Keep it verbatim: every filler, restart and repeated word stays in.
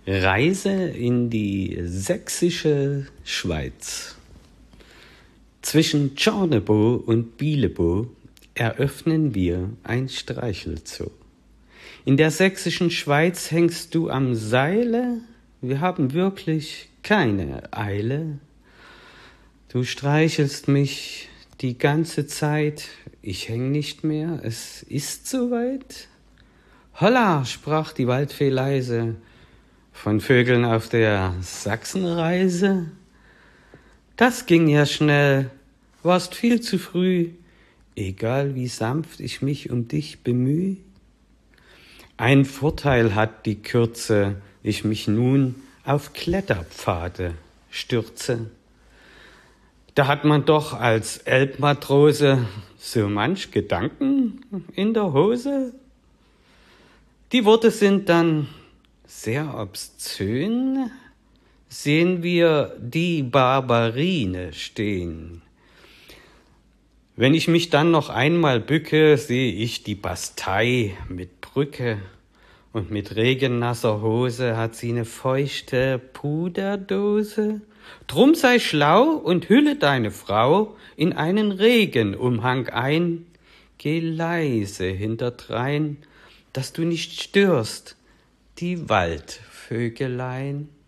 Reise in die sächsische Schweiz. Zwischen Tschornebo und Bielebo eröffnen wir ein Streichelzoo. In der sächsischen Schweiz hängst du am Seile, wir haben wirklich keine Eile. Du streichelst mich die ganze Zeit, ich häng nicht mehr, es ist soweit. Holla, sprach die Waldfee leise, von Vögeln auf der Sachsenreise. Das ging ja schnell, warst viel zu früh, egal wie sanft ich mich um dich bemüh. Ein Vorteil hat die Kürze, ich mich nun auf Kletterpfade stürze. Da hat man doch als Elbmatrose so manch Gedanken in der Hose. Die Worte sind dann sehr obszön, sehen wir die Barbarine stehen. Wenn ich mich dann noch einmal bücke, sehe ich die Bastei mit Brücke und mit regennasser Hose hat sie eine feuchte Puderdose. Drum sei schlau und hülle deine Frau in einen Regenumhang ein. Geh leise hinterdrein, dass du nicht störst, die Waldvögelein.